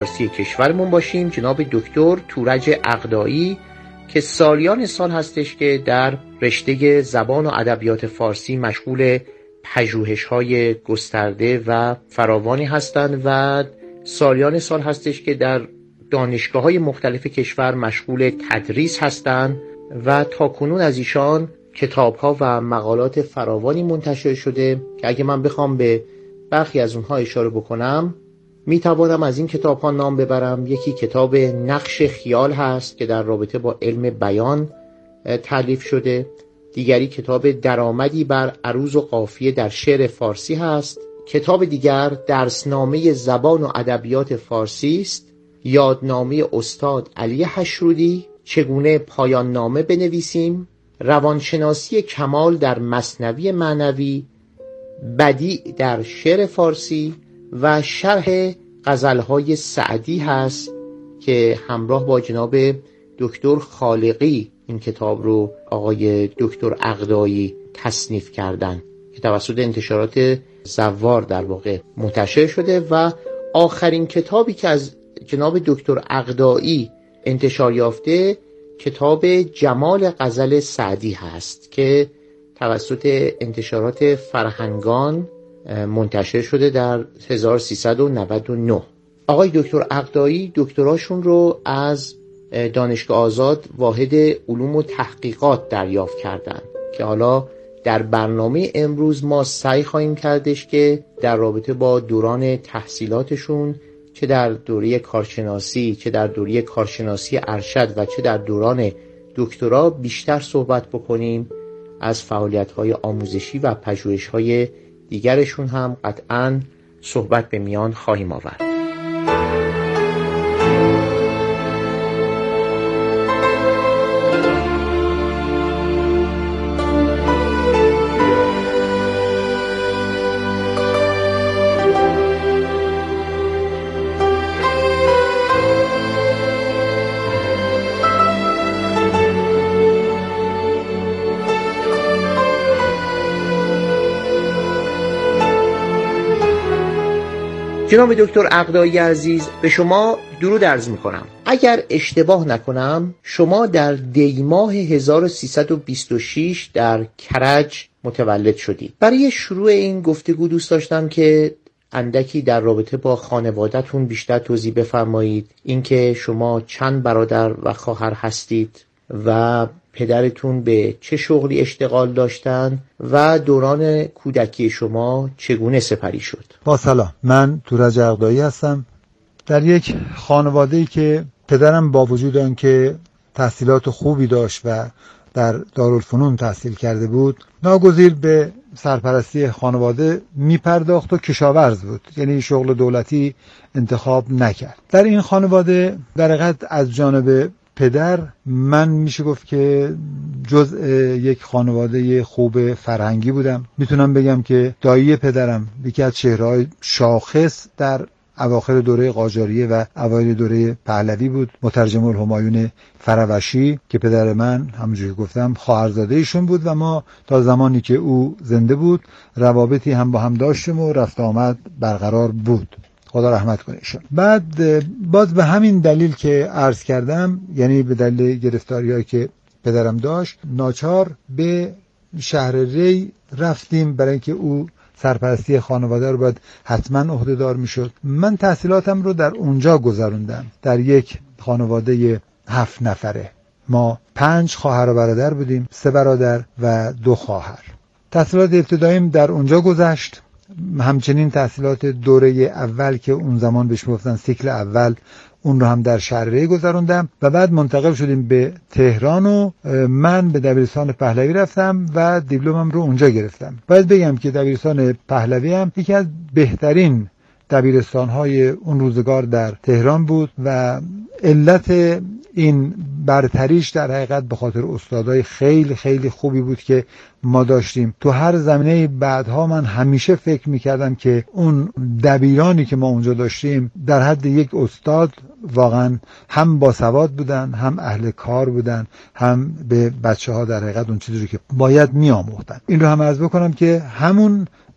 فارسی کشورمون باشیم، جناب دکتر تورج عقدایی که سالیان سال هستش که در رشته زبان و ادبیات فارسی مشغول پژوهش‌های گسترده و فراوانی هستند و سالیان سال هستش که در دانشگاه‌های مختلف کشور مشغول تدریس هستند و تاکنون از ایشان کتاب‌ها و مقالات فراوانی منتشر شده که اگه من بخوام به برخی از اونها اشاره بکنم میتوانم از این کتاب‌ها نام ببرم. یکی کتاب نقش خیال هست که در رابطه با علم بیان تالیف شده. دیگری کتاب درآمدی بر عروض و قافیه در شعر فارسی هست. کتاب دیگر درسنامه زبان و ادبیات فارسی است. یادنامه استاد علی حشرودی، چگونه پایان نامه بنویسیم، روانشناسی کمال در مثنوی معنوی، بدیع در شعر فارسی و شرح غزلهای سعدی هست که همراه با جناب دکتر خالقی این کتاب رو آقای دکتر عقدایی تصنیف کردن که توسط انتشارات زوار در واقع منتشر شده. و آخرین کتابی که از جناب دکتر عقدایی انتشار یافته کتاب جمال غزل سعدی هست که توسط انتشارات فرهنگان منتشر شده در 1399. آقای دکتر عقدایی دکتراشون رو از دانشگاه آزاد واحد علوم و تحقیقات دریافت کردند که حالا در برنامه امروز ما سعی خواهیم کردش که در رابطه با دوران تحصیلاتشون چه در دوره کارشناسی، چه در دوره کارشناسی ارشد و چه در دوران دکترا بیشتر صحبت بکنیم. از فعالیت‌های آموزشی و پژوهش‌های دیگرشون هم قطعاً صحبت به میان خواهیم آورد. جناب دکتر عقدایی عزیز، به شما درود عرض می‌کنم. اگر اشتباه نکنم شما در دی ماه 1326 در کرج متولد شدید. برای شروع این گفتگو دوست داشتم که اندکی در رابطه با خانواده‌تون بیشتر توضیح بفرمایید. اینکه شما چند برادر و خواهر هستید و پدرتون به چه شغلی اشتغال داشتن و دوران کودکی شما چگونه سپری شد؟ با سلام، من تورج عقدایی هستم. در یک خانواده‌ای که پدرم با وجود آنکه تحصیلات خوبی داشت و در دارالفنون تحصیل کرده بود، ناگزیر به سرپرستی خانواده میپرداخت و کشاورز بود، یعنی شغل دولتی انتخاب نکرد. در این خانواده در حقیقت از جانب پدر من میشه گفت که جزء یک خانواده خوب فرهنگی بودم. میتونم بگم که دایی پدرم یکی از چهره‌های شاخص در اواخر دوره قاجاریه و اوایل دوره پهلوی بود، مترجم الهمایون فروشی که پدر من همونجوری گفتم خواهرزاده ایشون بود و ما تا زمانی که او زنده بود روابطی هم با هم داشتیم و رفت آمد برقرار بود. خدا رحمت کنه ایشون. بعد باز به همین دلیل که عرض کردم، یعنی به دلیل گرفتاری‌هایی که پدرم داشت، ناچار به شهر ری رفتیم برای اینکه او سرپرستی خانواده رو باید حتما عهده‌دار میشد. من تحصیلاتم رو در اونجا گذروندم، در یک خانواده 7 نفره. ما 5 خواهر و برادر بودیم، 3 برادر و 2 خواهر. تحصیلات ابتداییم در اونجا گذشت. همچنین تحصیلات دوره اول که اون زمان بهش میگفتن سیکل اول، اون رو هم در شهر ری گذروندم و بعد منتقل شدیم به تهران و من به دبیرستان پهلوی رفتم و دیپلمم رو اونجا گرفتم. باید بگم که دبیرستان پهلوی هم یکی از بهترین دبیرستان‌های اون روزگار در تهران بود و علت این برتریش در حقیقت به خاطر استادای خیلی خیلی خوبی بود که ما داشتیم. تو هر زمینه بعدها من همیشه فکر میکردم که اون دبیرانی که ما اونجا داشتیم در حد یک استاد واقعا هم باسواد بودن، هم اهل کار بودن، هم به بچه‌ها در حقیقت اون چیزی که باید میآموختن. این رو هم عرض بکنم که همون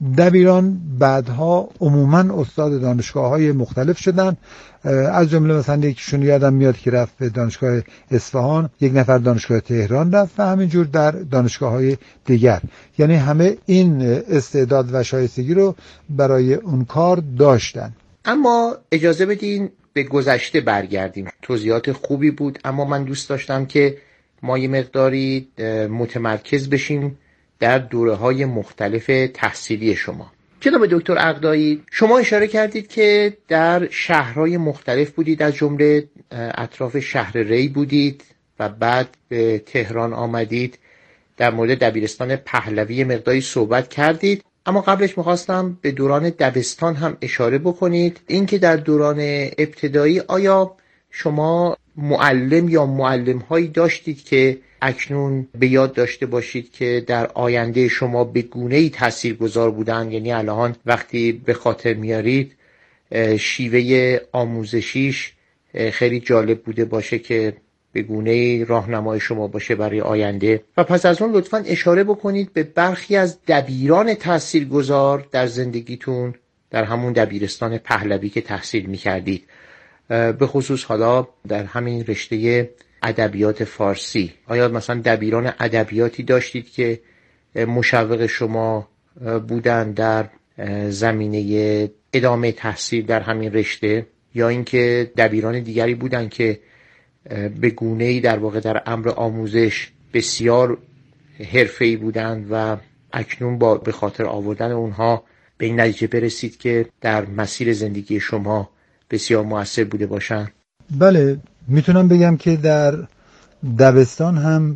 دبیران بعدها عموما استاد دانشگاه‌های مختلف شدن، از جمله مثلا یکیشون یادم میاد که رفت به دانشگاه اصفهان، یک نفر دانشگاه تهران رفت و همینجور در دانشگاه‌های دیگر. یعنی همه این استعداد و شایستگی رو برای اون کار داشتن. اما اجازه بدین به گذشته برگردیم. توضیحات خوبی بود، اما من دوست داشتم که ما یه مقداری متمرکز بشیم در دوره‌های مختلف تحصیلی شما. جناب دکتر عقدایی، شما اشاره کردید که در شهرهای مختلف بودید، از جمله اطراف شهر ری بودید و بعد به تهران آمدید. در مورد دبیرستان پهلوی مقداری صحبت کردید، اما قبلش می‌خواستم به دوران دبستان هم اشاره بکنید. اینکه در دوران ابتدایی آیا شما معلم یا معلم‌هایی داشتید که اکنون به یاد داشته باشید که در آینده شما به گونه‌ای تاثیرگذار بودند؟ یعنی الان وقتی به خاطر میارید شیوه آموزشیش خیلی جالب بوده باشه که به گونه‌ای راهنمای شما باشه برای آینده. و پس از اون لطفاً اشاره بکنید به برخی از دبیران تاثیرگذار در زندگیتون در همون دبیرستان پهلوی که تحصیل می‌کردید، به خصوص حالا در همین رشته ادبیات فارسی. آیا مثلا دبیران ادبیاتی داشتید که مشوق شما بودن در زمینه ادامه تحصیل در همین رشته، یا اینکه دبیران دیگری بودن که به گونه‌ای در واقع در امر آموزش بسیار حرفه‌ای بودند و اکنون با به خاطر آوردن اونها به این نتیجه برسید که در مسیر زندگی شما بسیار مؤثر بوده باشن؟ بله، میتونم بگم که در دبستان هم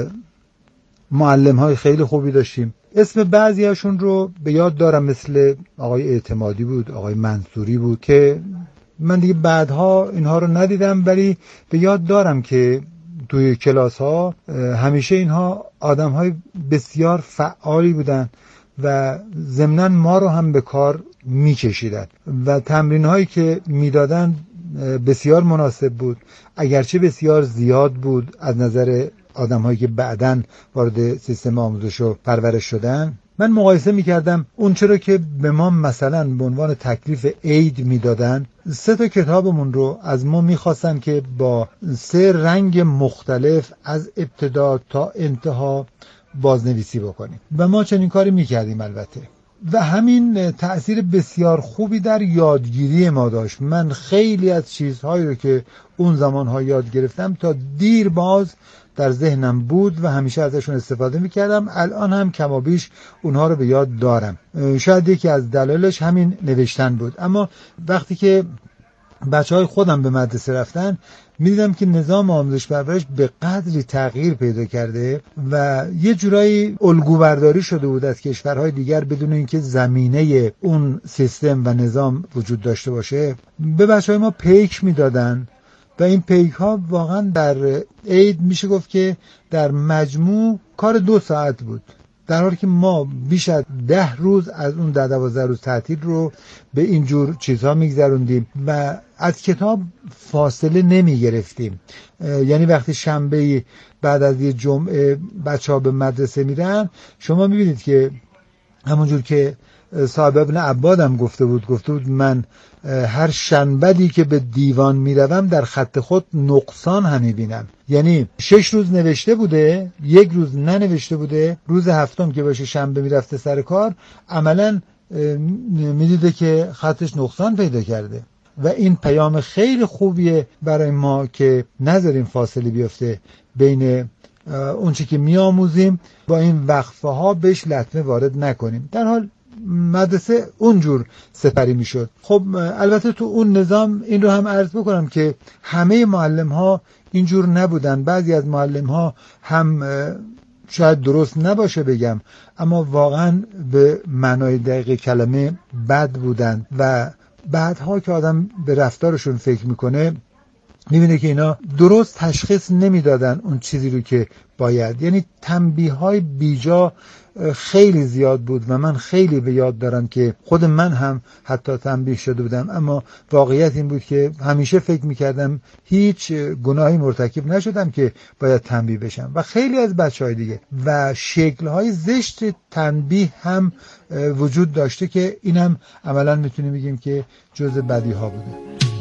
معلم‌های خیلی خوبی داشتیم. اسم بعضی هاشون رو به یاد دارم، مثل آقای اعتمادی بود، آقای منصوری بود که من دیگه بعدها اینها رو ندیدم، ولی به یاد دارم که توی کلاس ها همیشه اینها آدم های بسیار فعالی بودن و ضمناً ما رو هم به کار می کشیدن و تمرین هایی که می دادن بسیار مناسب بود، اگرچه بسیار زیاد بود از نظر آدم هایی که بعداً وارد سیستم آموزش و پرورش شدن. من مقایسه میکردم اون چرا که به ما مثلا به عنوان تکلیف عید میدادن، 3 کتابمون رو از ما میخواستن که با 3 رنگ مختلف از ابتدا تا انتها بازنویسی بکنیم و ما چنین کاری میکردیم البته، و همین تأثیر بسیار خوبی در یادگیری ما داشت. من خیلی از چیزهایی رو که اون زمانها یاد گرفتم تا دیر باز در ذهنم بود و همیشه ازشون استفاده میکردم. الان هم کمابیش اونها رو به یاد دارم. شاید یکی از دلایلش همین نوشتن بود. اما وقتی که بچهای خودم به مدرسه رفتن میدیدم که نظام آموزش پرورش به قدری تغییر پیدا کرده و یه جورایی الگو برداری شده بود از کشورهای دیگر بدون اینکه زمینه اون سیستم و نظام وجود داشته باشه. به بچهای ما پیک میدادن و این پیک ها واقعا در عید میشه گفت که در مجموع کار 2 ساعت بود، در حالی که ما بیش از 10 روز از اون 10-12 روز تعطیل رو به اینجور چیزها میگذروندیم و از کتاب فاصله نمی گرفتیم. یعنی وقتی شنبه بعد از یه جمعه بچه ها به مدرسه میرن، شما میبینید که همونجور که صاحب ابن عباد هم گفته بود من هر شنبه‌ای که به دیوان میروم در خط خود نقصان هم میبینم. یعنی 6 روز نوشته بوده، 1 روز ننوشته بوده، روز هفتم که باشه شنبه میرفته سر کار، عملاً میدیده که خطش نقصان پیدا کرده و این پیام خیلی خوبیه برای ما که نذاریم فاصله بیفته بین اون چی که میآموزیم با این وقفه ها بهش لطمه وارد نکنیم. در حال مدرسه اونجور سپری میشد. خب البته تو اون نظام این رو هم عرض بکنم که همه معلم ها اینجور نبودن. بعضی از معلم ها هم شاید درست نباشه بگم، اما واقعا به معنای دقیق کلمه بد بودن و بعدها که آدم به رفتارشون فکر میکنه می‌بینه که اینا درست تشخیص نمیدادن اون چیزی رو که باید. یعنی تنبیه‌های بیجا خیلی زیاد بود و من خیلی به یاد دارم که خود من هم حتی تنبیه شده بودم، اما واقعیت این بود که همیشه فکر میکردم هیچ گناهی مرتکب نشدم که باید تنبیه بشم و خیلی از بچهای دیگه. و شکل‌های زشت تنبیه هم وجود داشته که اینم عملاً میتونیم بگیم که جزء بدیها بوده.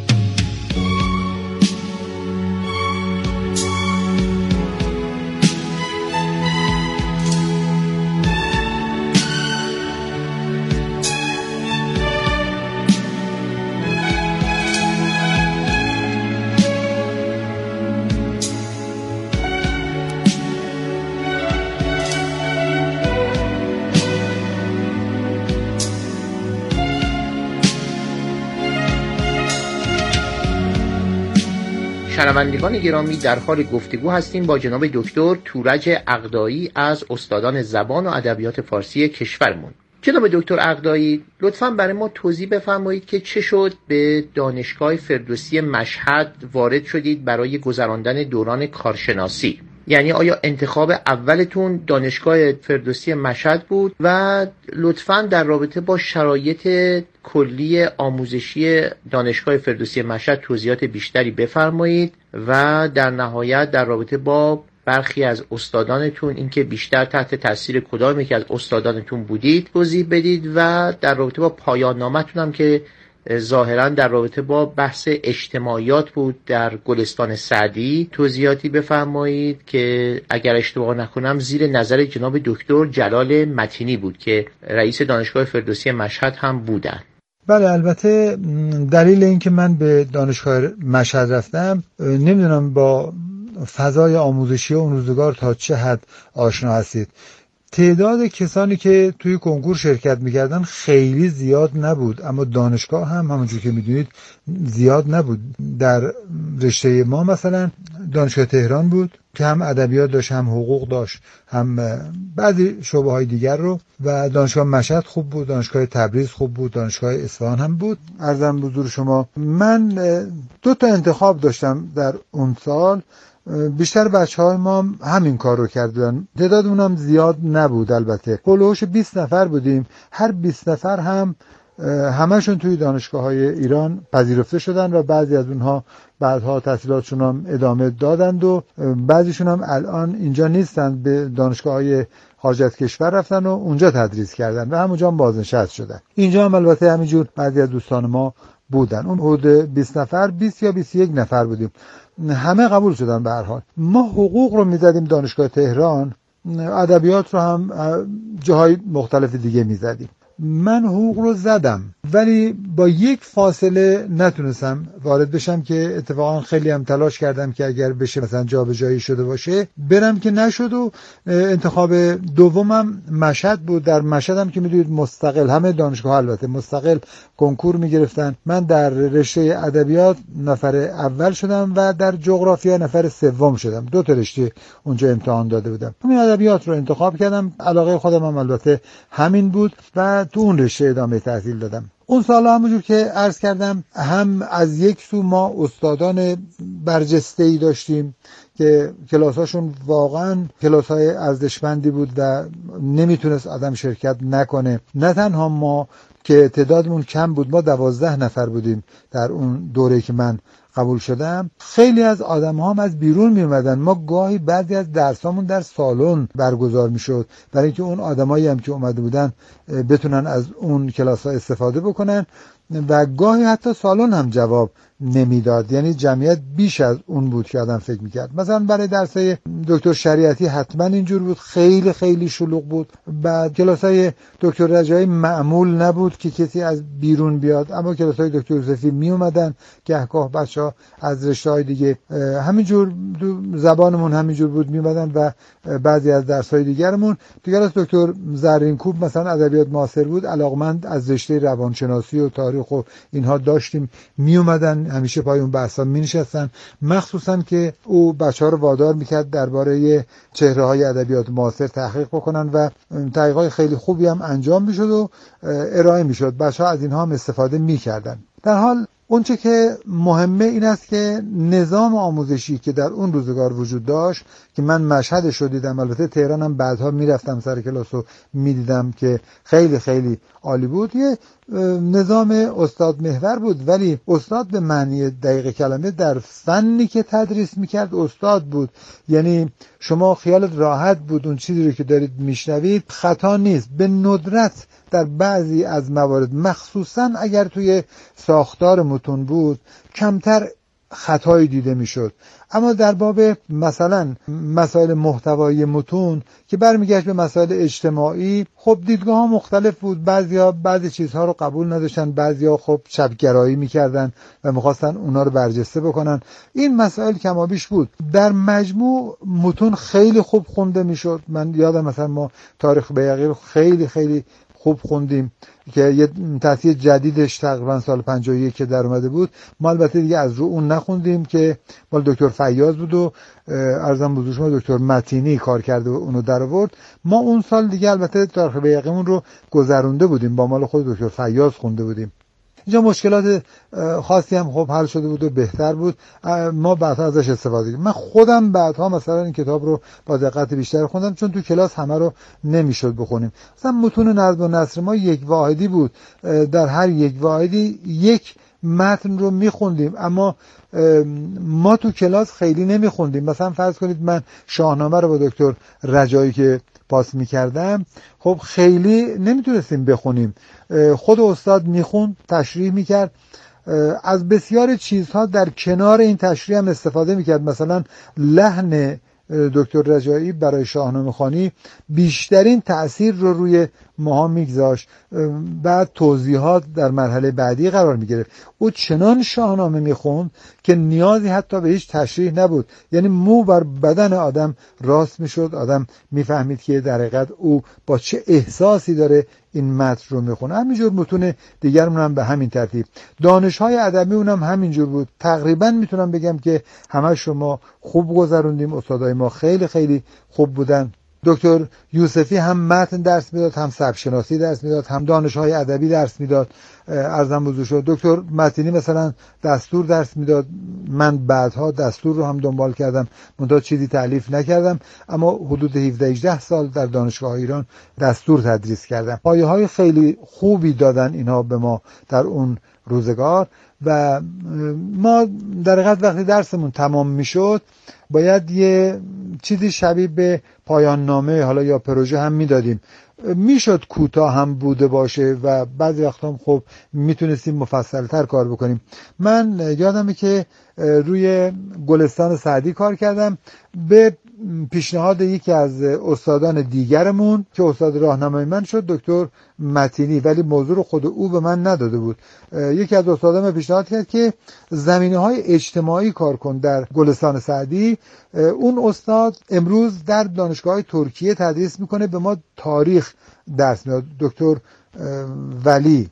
شنوندگان گرامی، در حال گفتگو هستیم با جناب دکتر تورج عقدایی از استادان زبان و ادبیات فارسی کشورمون. جناب دکتر عقدایی، لطفاً برای ما توضیح بفرمایید که چه شد به دانشگاه فردوسی مشهد وارد شدید برای گذراندن دوران کارشناسی؟ یعنی آیا انتخاب اولتون دانشگاه فردوسی مشهد بود؟ و لطفاً در رابطه با شرایط کلی آموزشی دانشگاه فردوسی مشهد توضیحات بیشتری بفرمایید و در نهایت در رابطه با برخی از استادانتون، اینکه بیشتر تحت تاثیر کدام یکی از استادانتون بودید توضیح بدید و در رابطه با پایان نامتون هم که ظاهرا در رابطه با بحث اجتماعیات بود در گلستان سعدی توضیحاتی بفرمایید که اگر اشتباه نکنم زیر نظر جناب دکتر جلال متینی بود که رئیس دانشگاه فردوسی مشهد هم بودن. بله، البته دلیل این که من به دانشگاه مشهد رفتم، نمیدونم با فضای آموزشی اون روزگار تا چه حد آشنا هستید. تعداد کسانی که توی کنکور شرکت میکردن خیلی زیاد نبود، اما دانشگاه هم همونجور که میدونید زیاد نبود. در رشته ما مثلا دانشگاه تهران بود که هم ادبیات داشت، هم حقوق داشت، هم بعضی شعبه های دیگر رو، و دانشگاه مشهد خوب بود، دانشگاه تبریز خوب بود، دانشگاه اصفهان هم بود. عرضم حضور شما من 2 تا انتخاب داشتم در اون سال. بیشتر بچه‌های ما همین کار رو کردن. تعدادمون هم زیاد نبود، البته هولوش 20 نفر بودیم. هر 20 نفر هم همشون توی دانشگاه‌های ایران پذیرفته شدن و بعضی از اونها بعدها تحصیلاتشون هم ادامه دادند و بعضیشون هم الان اینجا نیستن، به دانشگاه‌های خارج از کشور رفتن و اونجا تدریس کردن و همونجا هم بازنشسته شدن. اینجا هم البته همینجور بعضی از دوستان ما بودن. اون حدود 20 نفر 20 یا 21 نفر بودیم، همه قبول شدن. به هر حال ما حقوق رو میزدیم دانشگاه تهران، ادبیات رو هم جاهای مختلف دیگه میزدیم. من حقوق رو زدم ولی با یک فاصله نتونستم وارد بشم که اتفاقا خیلی هم تلاش کردم که اگر بشه مثلا جابجایی شده باشه برم، که نشد. و انتخاب دومم مشهد بود. در مشهد هم که میدونید مستقل، همه دانشگاه البته مستقل کنکور میگرفتن. من در رشته ادبیات نفر اول شدم و در جغرافیا نفر سوم شدم. 2 تا رشته اونجا امتحان داده بودم. همین ادبیات رو انتخاب کردم. علاقه خودم هم البته همین بود و تو اون رشته ادامه تحصیل دادم. اون سالا همونجور که عرض کردم، هم از یک سو ما استادان برجسته‌ای داشتیم که کلاساشون واقعا کلاسای ارزشمندی بود و نمیتونست آدم شرکت نکنه. نه تنها ما که تعدادمون کم بود، ما 12 نفر بودیم در اون دوره که من قبول شدم. خیلی از آدم‌ها هم از بیرون می اومدن. ما گاهی بعضی از درسامون در سالن برگزار میشد برای اینکه اون آدمایی هم که اومده بودن بتونن از اون کلاس‌ها استفاده بکنن، و گاهی حتی سالن هم جواب نمیداد. یعنی جمعیت بیش از اون بود که آدم فکر میکرد. مثلا برای درسای دکتر شریعتی حتما اینجور بود، خیلی خیلی شلوغ بود. بعد کلاسای دکتر رجایی معمول نبود که کسی از بیرون بیاد، اما کلاسای دکتر یوسفی می اومدن گهگاه بچه‌ها از رشته‌های دیگه. همینجور زبانمون همینجور بود، می اومدن و بعضی از درس‌های دیگرمون. کلاس دکتر زرینکوب مثلا ادبیات معاصر بود، علاقمند از رشته روانشناسی و تاریخ و اینها داشتیم، می اومدن همیشه پای اون بحثا می نشستن. مخصوصا که او بچه‌ها رو وادار میکرد درباره چهره‌های ادبیات معاصر تحقیق بکنن و تحقیقات خیلی خوبی هم انجام میشد و ارائه میشد. بچه‌ها از اینها هم استفاده میکردن. در حال اونچه که مهمه این است که نظام آموزشی که در اون روزگار وجود داشت که من مشهدش رو دیدم، البته تهران هم بعدها میرفتم سر کلاس رو میدیدم که خیلی خیلی عالی بود، یه نظام استاد محور بود، ولی استاد به معنی دقیق کلمه در فنی که تدریس میکرد استاد بود. یعنی شما خیالت راحت بود اون چیزی رو که دارید میشنوید خطا نیست. به ندرت در بعضی از موارد، مخصوصا اگر توی ساختار متون بود، کمتر خطایی دیده میشد. اما در باب مثلا مسائل محتوایی متون که برمیگشت به مسائل اجتماعی، خب دیدگاه ها مختلف بود. بعضیا بعضی چیزها رو قبول نداشتن، بعضیا خب چپگرایی میکردن و میخواستن اونا رو برجسته بکنن. این مسائل کمابیش بود. در مجموع متون خیلی خوب خونده میشد. من یادم مثلا ما تاریخ بیهقی رو خیلی خیلی خوب خوندیم که یه تصحیح جدیدش تقریبا سال 51 که در اومده بود. ما البته دیگه از رو اون نخوندیم که مال دکتر فیاض بود و عرضم بزرگ شما دکتر متینی کار کرده و اونو در آورد. ما اون سال دیگه البته تاریخ بیهقیمون رو گذرونده بودیم، با مال خود دکتر فیاض خونده بودیم. اینجا مشکلات خاصی هم خب حل شده بود و بهتر بود. ما بعدها ازش استفاده کردیم. من خودم بعدها مثلا این کتاب رو با دقت بیشتر خوندم، چون تو کلاس همه رو نمیشد بخونیم. مثلا متون نظم و نثر ما یک واحدی بود، در هر یک واحدی یک متن رو میخوندیم، اما ما تو کلاس خیلی نمیخوندیم. مثلا فرض کنید من شاهنامه رو با دکتر رجایی که پاس میکردم، خب خیلی نمیتونستیم بخونیم. خود استاد میخوند، تشریح میکرد، از بسیار چیزها در کنار این تشریح هم استفاده میکرد. مثلا لحن دکتر رجایی برای شاهنامه خوانی بیشترین تأثیر رو روی ماها میگذاشت. بعد توضیحات در مرحله بعدی قرار میگرفت. او چنان شاهنامه میخوند که نیازی حتی به هیچ تشریح نبود. یعنی مو بر بدن آدم راست میشد، آدم میفهمید که در حقیقت او با چه احساسی داره این متن رو میخونه. همینجور متون دیگرمون هم به همین ترتیب. دانش‌های ادبی اونم همینجور بود. تقریبا میتونم بگم که همه شما خوب گذروندیم. استادای ما خیلی خیلی خوب بودن. دکتر یوسفی هم متن درس میداد، هم سبک‌شناسی درس میداد، هم دانش‌های ادبی درس میداد. عرضم بزرگ شد دکتر متینی مثلا دستور درس میداد. من بعدها دستور رو هم دنبال کردم، منتها چیزی تألیف نکردم، اما حدود 17-18 سال در دانشگاه ایران دستور تدریس کردم. پایه‌های خیلی خوبی دادن اینها به ما در اون روزگار. و ما در حقیقت وقتی درسمون تمام میشد باید یه چیزی شبیه به پایان نامه حالا یا پروژه هم میدادیم. میشد کوتاه هم بوده باشه و بعضی وقتا هم خب میتونستیم مفصل‌تر کار بکنیم. من یادمه که روی گلستان سعدی کار کردم به پیشنهاد یکی از استادان دیگرمون که استاد راهنمای من شد، دکتر متینی، ولی موضوع رو خود او به من نداده بود. یکی از استادان پیشنهاد کرد که زمینه‌های اجتماعی کار کن در گلستان سعدی. اون استاد امروز در دانشگاه ترکیه تدریس میکنه، به ما تاریخ درس میده. دکتر ولی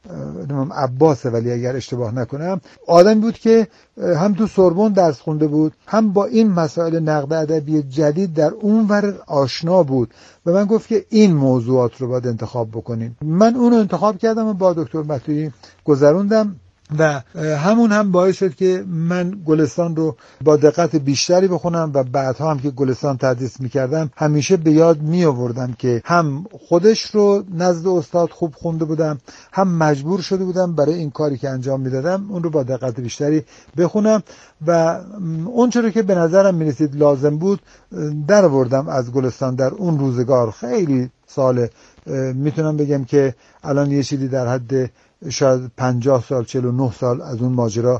عباس ولی اگر اشتباه نکنم، آدمی بود که هم تو سوربن درس خونده بود، هم با این مسائل نقد ادبی جدید در اونور آشنا بود و من گفت که این موضوعات رو باید انتخاب بکنین. من اون رو انتخاب کردم و با دکتر متویی گذروندم و همون هم باعث شد که من گلستان رو با دقت بیشتری بخونم و بعدها هم که گلستان تدریس میکردم همیشه به یاد می آوردم که هم خودش رو نزد استاد خوب خونده بودم، هم مجبور شده بودم برای این کاری که انجام میدادم اون رو با دقت بیشتری بخونم و اون چرا که به نظرم میرسید لازم بود در آوردم از گلستان. در اون روزگار خیلی سال، میتونم بگم که الان یه چیزی در حد شاید 50 سال 49 سال از اون ماجرا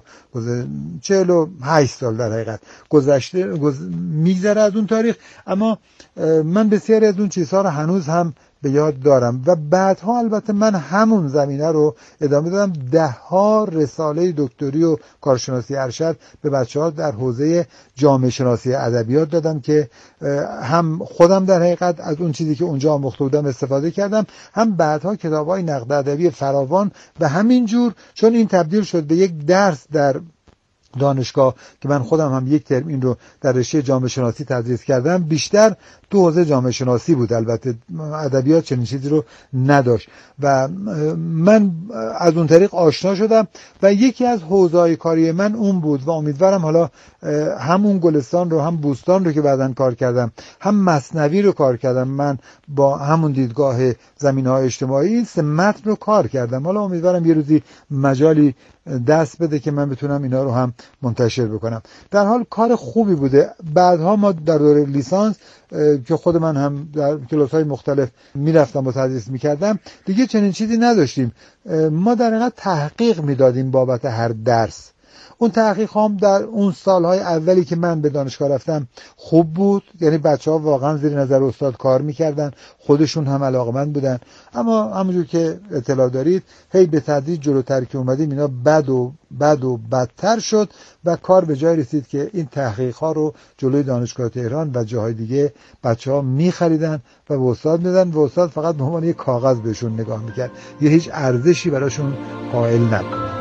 48 سال در حقیقت گذشته میگذره از اون تاریخ، اما من بسیاری از اون چیزها رو هنوز هم به یاد دارم و بعدها البته من همون زمینه رو ادامه دادم. 10 رساله دکتری و کارشناسی ارشد به بچه‌ها در حوزه جامعه شناسی ادبیات دادم که هم خودم در حقیقت از اون چیزی که اونجا آموخته بودم استفاده کردم، هم بعدها کتاب‌های نقد ادبی فراوان و همینجور چون این تبدیل شد به یک درس در دانشگاه که من خودم هم یک ترم این رو در رشته جامعه شناسی تدریس کردم، بیشتر تو حوزه جامعه شناسی بود. البته ادبیات چنین چیزی رو نداشت و من از اون طریق آشنا شدم و یکی از حوزه‌های کاری من اون بود و امیدوارم حالا همون گلستان رو، هم بوستان رو که بعداً کار کردم، هم مثنوی رو کار کردم، من با همون دیدگاه زمینه‌های اجتماعی متن رو کار کردم. حالا امیدوارم یه روزی مجالی دست بده که من بتونم اینا رو هم منتشر بکنم. در حال کار خوبی بوده. بعدها ما در دوره لیسانس که خود من هم در کلاس‌های مختلف میرفتم و تدریس میکردم، دیگه چنین چیزی نداشتیم. ما در حقیقت تحقیق میدادیم بابت هر درس. اون تحقیق هم در اون سالهای اولی که من به دانشگاه رفتم خوب بود، یعنی بچه‌ها واقعا زیر نظر استاد کار میکردن، خودشون هم علاقمند بودن. اما همونجور که اطلاع دارید هی به تدریج جلوتر که اومدیم اینا بد و بدتر شد و کار به جای رسید که این تحقیق ها رو جلوی دانشگاه تهران و جاهای دیگه بچه‌ها می‌خریدن و به استاد میدن و استاد فقط به عنوان یک کاغذ بهشون نگاه میکرد، یه هیچ ارزشی براشون قائل نبود.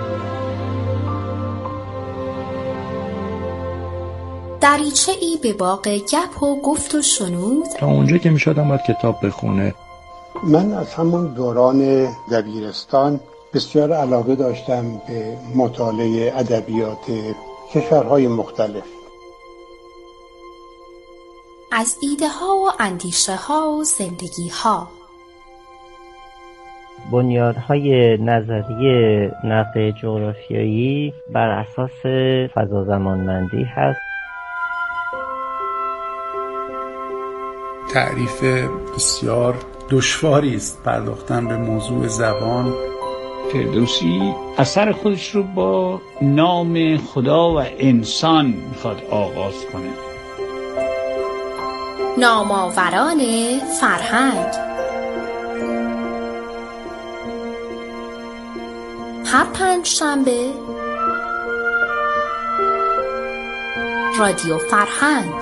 دریچه‌ای به باغ گپ و گفت و شنود. تا اونجا که میشدم باید کتاب بخونه. من از همون دوران دبیرستان بسیار علاقه داشتم به مطالعه ادبیات کشورهای مختلف. از ایده ها و اندیشه ها و زندگی ها. بنیادهای نظریه نقد جغرافیایی بر اساس فضا زمانمندی هست. تعریف بسیار دشواری است پرداختن به موضوع زبان. فردوسی اثر خودش رو با نام خدا و انسان میخواد آغاز کنه. نامآوران فرهنگ. هر پنجشنبه رادیو فرهنگ.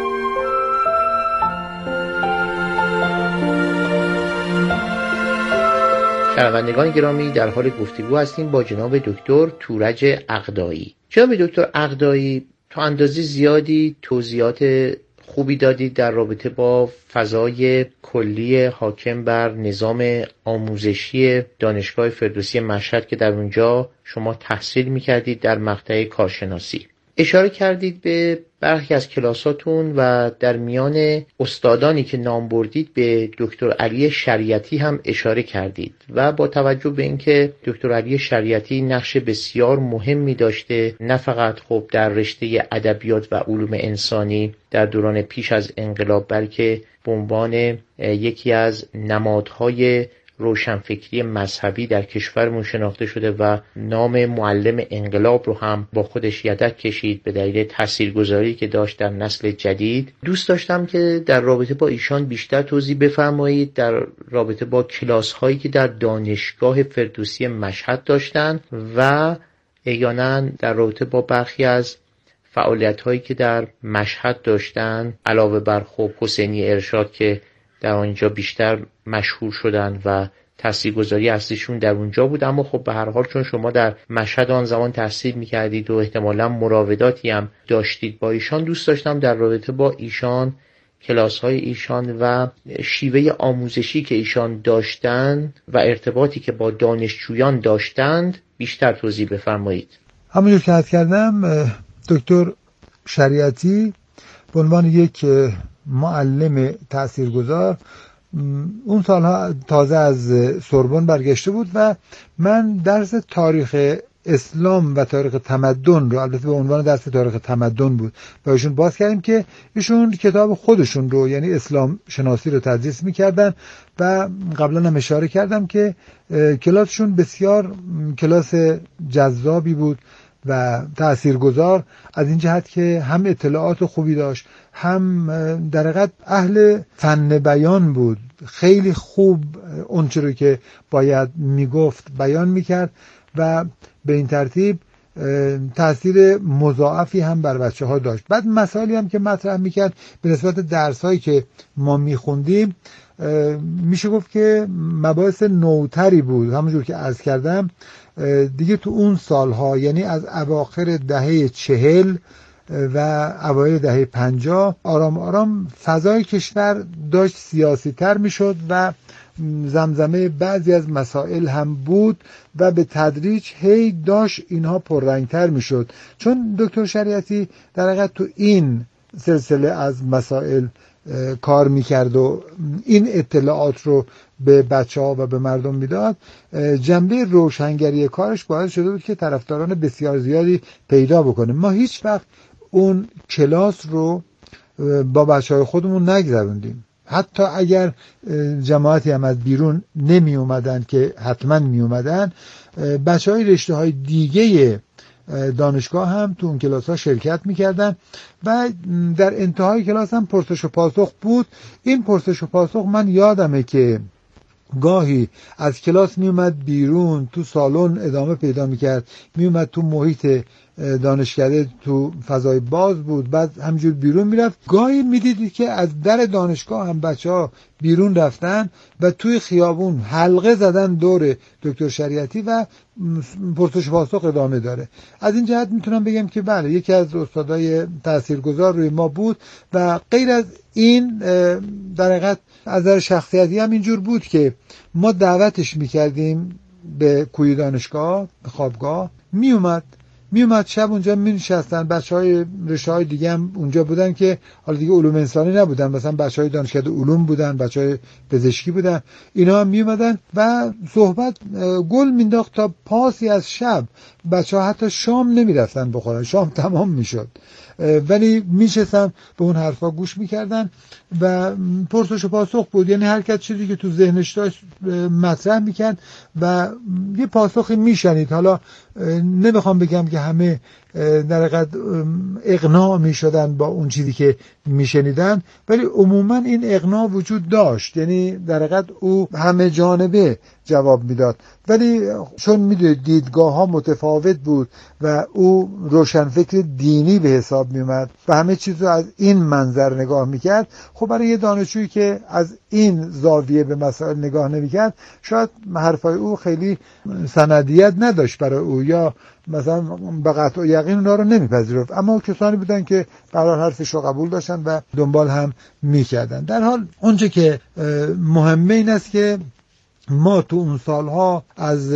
شنوندگان گرامی، در حال گفتگو هستیم با جناب دکتر تورج عقدایی. جناب دکتر عقدایی تا اندازه زیادی توضیحات خوبی دادید در رابطه با فضای کلی حاکم بر نظام آموزشی دانشگاه فردوسی مشهد که در اونجا شما تحصیل می‌کردید در مقطع کارشناسی. اشاره کردید به برخی از کلاساتون و در میان استادانی که نام بردید به دکتر علی شریعتی هم اشاره کردید و با توجه به اینکه دکتر علی شریعتی نقش بسیار مهمی داشته، نه فقط خب در رشته ادبیات و علوم انسانی در دوران پیش از انقلاب، بلکه به عنوان یکی از نمادهای روشنفکری مذهبی در کشورمون شناخته شده و نام معلم انقلاب رو هم با خودش یدک کشید به دلیل تاثیرگذاری که داشت در نسل جدید. دوست داشتم که در رابطه با ایشان بیشتر توضیح بفرمایید در رابطه با کلاس هایی که در دانشگاه فردوسی مشهد داشتن و احیانا در رابطه با برخی از فعالیت هایی که در مشهد داشتن، علاوه بر خب حسینی ارشاد که در آنجا بیشتر مشهور شدن و تاثیرگذاری اصلیشون در اونجا بود. اما خب به هر حال چون شما در مشهد آن زمان تحصیل میکردید و احتمالاً مراوداتی هم داشتید با ایشان، دوست داشتم در رابطه با ایشان، کلاس‌های ایشان و شیوه آموزشی که ایشان داشتند و ارتباطی که با دانشجویان داشتند بیشتر توضیح بفرمایید. همونجور که عرض کردم دکتر شریعتی به عنوان یک معلم تاثیرگذار اون سالها تازه از سوربن برگشته بود و من درس تاریخ اسلام و تاریخ تمدن رو، البته به عنوان درس تاریخ تمدن بود، با ایشون باز کردیم که ایشون کتاب خودشون رو یعنی اسلام شناسی رو تدریس میکردن و قبلا هم اشاره کردم که کلاسشون بسیار کلاس جذابی بود و تاثیرگذار از این جهت که هم اطلاعات خوبی داشت، هم در حقیقت اهل فن بیان بود، خیلی خوب اون چیزی که باید میگفت بیان میکرد و به این ترتیب تاثیر مضاعفی هم بر بچه ها داشت. بعد مسائلی هم که مطرح میکرد به نسبت درس هایی که ما میخوندیم، میشه گفت که مباحث نوتری بود. همونجور که عرض کردم دیگه تو اون سالها، یعنی از اواخر دهه 40 و اوایل دهه 50 آرام آرام فضای کشور داشت سیاسی تر میشد و زمزمه بعضی از مسائل هم بود و به تدریج هی داشت اینها پررنگتر میشد، چون دکتر شریعتی در حقیقت تو این سلسله از مسائل کار میکرد و این اطلاعات رو به بچه ها و به مردم میداد. جنبه روشنگری کارش باعث شده بود که طرفداران بسیار زیادی پیدا بکنه. ما هیچ وقت اون کلاس رو با بچه های خودمون نگذروندیم، حتی اگر جماعتی هم از بیرون نمی اومدن که حتما می اومدن، بچه های رشته های دیگه دانشگاه هم تو اون کلاس ها شرکت میکردن و در انتهای کلاس هم پرسش و پاسخ بود. این پرسش و پاسخ من یادمه که گاهی از کلاس میومد بیرون، تو سالن ادامه پیدا میکرد، میومد تو محیط دانشکده، تو فضای باز بود، بعد همجور بیرون میرفت. گاهی میدیدید که از در دانشگاه هم بچه ها بیرون رفتن و توی خیابون حلقه زدن دور دکتر شریعتی و پرسش پاسخ ادامه داره. از این جهت میتونم بگم که بله، یکی از استادای تاثیرگذار روی ما بود و غیر از این در حقیقت از نظر شخصیتی هم اینجور بود که ما دعوتش میکردیم به کوی دانشگاه، به خوابگاه، میومد شب اونجا می‌نشستن. بچهای رشته‌های دیگه هم اونجا بودن که حالا دیگه علوم انسانی نبودن، مثلا بچهای دانشکده علوم بودن، بچهای پزشکی بودن، اینا هم میومدن و صحبت گل مینداخت تا پاسی از شب. بچه‌ها حتی شام نمیرفتن بخورن، شام تمام میشد، ولی میشستن به اون حرفا گوش میکردن و پرسش و پاسخ بود. یعنی هر کس چیزی که تو ذهنش داشت مطرح میکرد و یه پاسخی میشنید. حالا نمیخوام بگم که همه در حقیقت اقناع میشدن با اون چیزی که میشنیدن، ولی عموما این اقناع وجود داشت، یعنی در حقیقت او همه جانبه جواب میداد. ولی چون میدونید دیدگاه ها متفاوت بود و او روشنفکر دینی به حساب میومد و همه چیز رو از این منظر نگاه میکرد، خب برای یه دانشجویی که از این زاویه به مسائل نگاه نمیکرد، شاید حرفای او خیلی سندیت نداشت برای او، یا مثلا به قطع و یقین اونا رو نمیپذیرفت. اما کسانی بودن که برای حرفش رو قبول داشتن و دنبال هم میکردن. در حال اونچه که مهمه این است که ما تو اون سالها از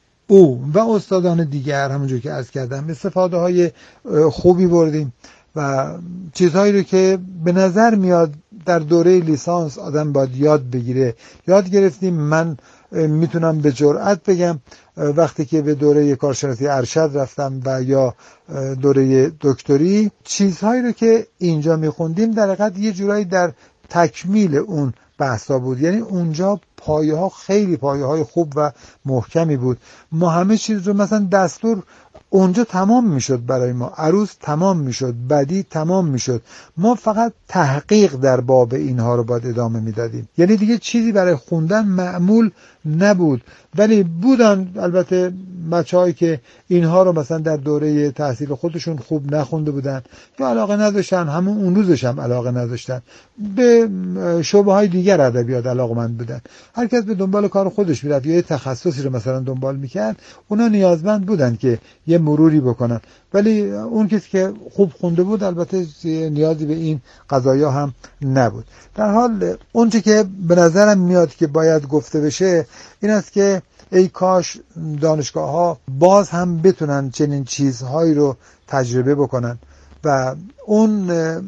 او و استادان دیگر همونجور که عرض کردم استفاده های خوبی بردیم و چیزهایی رو که به نظر میاد در دوره لیسانس آدم باید یاد بگیره یاد گرفتیم. من میتونم به جرئت بگم وقتی که به دوره کارشناسی ارشد رفتم و یا دوره دکتری، چیزهایی رو که اینجا میخوندیم در حقیقت یه جورایی در تکمیل اون بحثا بود. یعنی اونجا پایه ها خیلی پایه های خوب و محکمی بود. ما همه چیز رو مثلا دستور اونجا تمام میشد برای ما، عروض تمام میشد، بدی تمام میشد، ما فقط تحقیق در باب اینها رو باید ادامه میدادیم. یعنی دیگه چیزی برای خوندن معمول نبود. ولی بودن البته بچه‌هایی که اینها رو مثلا در دوره تحصیل خودشون خوب نخونده بودن یا علاقه نداشتن، همون اون روزش هم علاقه نداشتن، به شعبه‌های دیگر ادبیات علاقه‌مند بودن. هر کس به دنبال کار خودش میرفت یا یه تخصصی رو مثلا دنبال میکرد. اونا نیازمند بودن که یه مروری بکنن، ولی اون کسی که خوب خونده بود البته نیازی به این قضایا هم نبود. در حال اونچه که به نظرم میاد که باید گفته بشه این است که ای کاش دانشگاه ها باز هم بتونن چنین چیزهایی رو تجربه بکنن و اون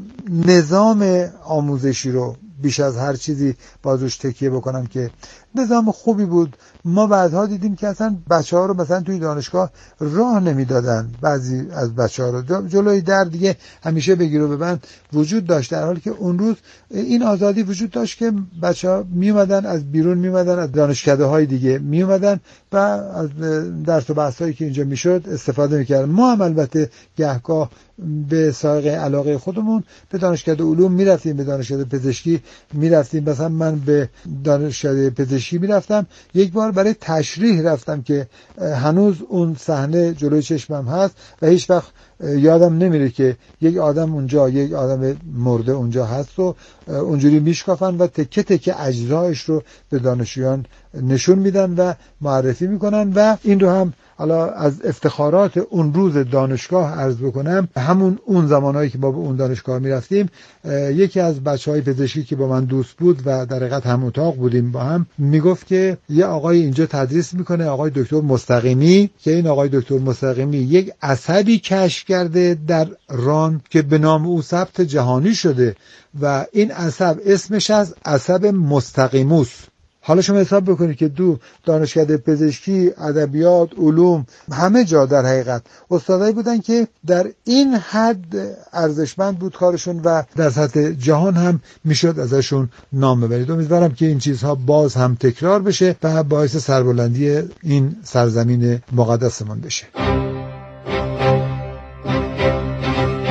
نظام آموزشی رو بیش از هر چیزی بازوش تکیه بکنن که نظام خوبی بود. ما بعدها دیدیم که اصلا بچه‌ها رو مثلا توی دانشگاه راه نمیدادن، بعضی از بچه‌ها رو جلوی در دیگه همیشه بگیر و ببند وجود داشت، در حالی که اون روز این آزادی وجود داشت که بچه‌ها میومدن از بیرون، میومدن از دانشکده‌های دیگه میومدن و از درس و بحثایی که اینجا میشد استفاده میکردن. ما هم البته گهگاه به سابقه علاقه خودمون به دانشکده علوم میرفتیم، به دانشکده پزشکی میرفتیم. مثلا من به دانشکده پزشکی پزشکی میرفتم. یک بار برای تشریح رفتم که هنوز اون صحنه جلوی چشمم هست و هیچ وقت یادم نمیره که یک آدم اونجا، یک آدم مرده اونجا هست و اونجوری میشکافن و تکه تکه اجزایش رو به دانشجویان نشون میدن و معرفی میکنن. و این رو هم حالا از افتخارات اون روز دانشگاه عرض بکنم، اون زمانهایی که ما به اون دانشگاه میرفتیم، یکی از بچهای پزشکی که با من دوست بود و در حقیقت هم اتاق بودیم با هم، میگفت که یه آقای اینجا تدریس میکنه، آقای دکتر مستقیمی، که این آقای دکتر مستقیمی یک عصبی کشف کرده در ران که به نام او ثبت جهانی شده و این عصب اسمش از عصب مستقیموس. حالا شما حساب بکنید که دانشکده پزشکی، ادبیات، علوم، همه جا در حقیقت استادایی بودن که در این حد ارزشمند بود کارشون و در سطح جهان هم میشد ازشون نام ببرید. امیدوارم که این چیزها باز هم تکرار بشه و باعث سربلندی این سرزمین مقدسمون بشه.